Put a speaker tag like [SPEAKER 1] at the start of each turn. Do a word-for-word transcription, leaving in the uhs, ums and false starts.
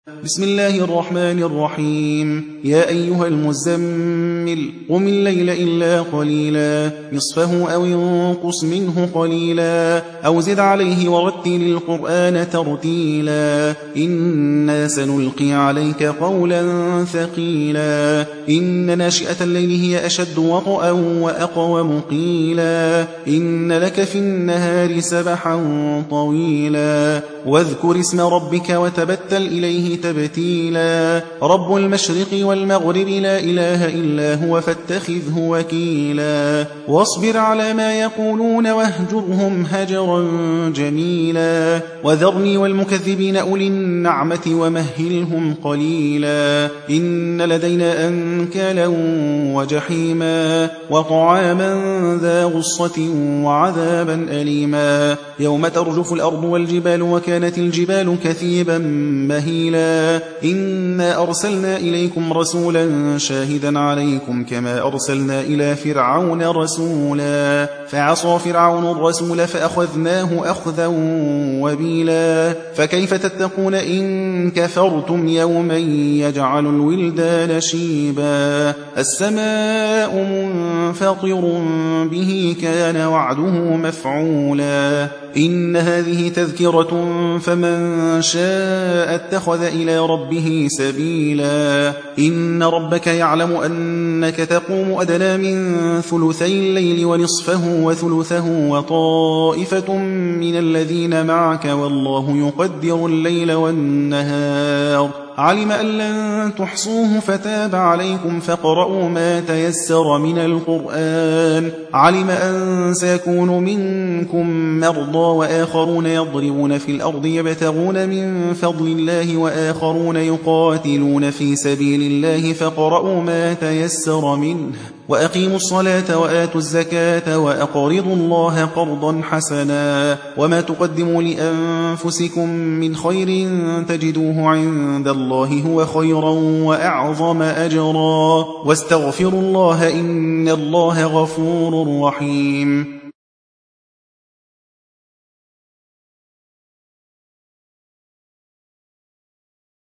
[SPEAKER 1] بسم الله الرحمن الرحيم. يا أيها المزمل قم الليل إلا قليلا نصفه أو انقص منه قليلا أو زد عليه ورتل القرآن ترتيلا إنا سنلقي عليك قولا ثقيلا إن ناشئة الليل هي أشد وطئا وأقوم قيلا إن لك في النهار سبحا طويلا واذكر اسم ربك وتبتل إليه تبتيلا رب المشرق والمغرب لا إله إلا هو فاتخذه وكيلا واصبر على ما يقولون واهجرهم هجرا جميلا وذرني والمكذبين أولي النعمة ومهلهم قليلا إن لدينا أنكالا وجحيما وطعاما ذا غصة وعذابا أليما يوم ترجف الأرض والجبال وكانت الجبال كثيبا مهيلا إنا أرسلنا إليكم رسولا شاهدا عليكم كما أرسلنا إلى فرعون رسولا فعصى فرعون الرسول فأخذناه أخذا وبيلا فكيف تتقون إن كفرتم يوما يجعل الولدان شيبا السماء منفطر به كان وعده مفعولا إن هذه تذكرة فمن شاء اتخذ إلى ربه سبيلا إن ربك يعلم أنك تقوم أدنى من ثلثي الليل ونصفه وثلثه وطائفة من الذين معك والله يقدر الليل والنهار علم أن لن تحصوه فتاب عليكم فاقرؤوا ما تيسر من القرآن علم أن سيكون منكم مرضى وآخرون يضربون في الأرض يبتغون من فضل الله وآخرون يقاتلون في سبيل الله فاقرؤوا ما تيسر منه وأقيموا الصلاة وآتوا الزكاة وأقرضوا الله قرضا حسنا وما تقدموا لأنفسكم من خير تجدوه عند الله هو خيرا وأعظم أجرا واستغفروا الله إن الله غفور رحيم.